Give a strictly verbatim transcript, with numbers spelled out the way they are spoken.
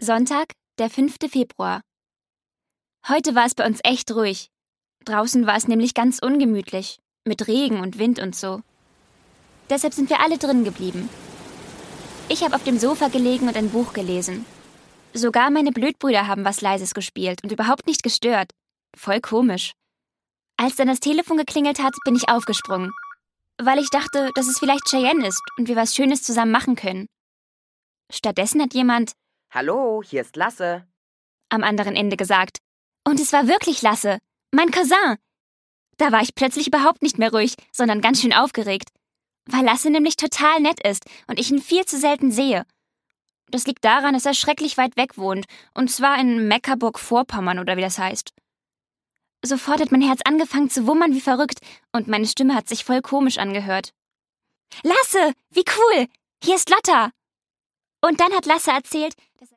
Sonntag, der fünfte Februar. Heute war es bei uns echt ruhig. Draußen war es nämlich ganz ungemütlich, mit Regen und Wind und so. Deshalb sind wir alle drin geblieben. Ich habe auf dem Sofa gelegen und ein Buch gelesen. Sogar meine Blödbrüder haben was Leises gespielt und überhaupt nicht gestört. Voll komisch. Als dann das Telefon geklingelt hat, bin ich aufgesprungen, weil ich dachte, dass es vielleicht Cheyenne ist und wir was Schönes zusammen machen können. Stattdessen hat jemand »Hallo, hier ist Lasse«, am anderen Ende gesagt. Und es war wirklich Lasse, mein Cousin. Da war ich plötzlich überhaupt nicht mehr ruhig, sondern ganz schön aufgeregt, weil Lasse nämlich total nett ist und ich ihn viel zu selten sehe. Das liegt daran, dass er schrecklich weit weg wohnt, und zwar in Mecklenburg-Vorpommern oder wie das heißt. Sofort hat mein Herz angefangen zu wummern wie verrückt und meine Stimme hat sich voll komisch angehört. »Lasse, wie cool! Hier ist Lotta!« Und dann hat Lasse erzählt, dass er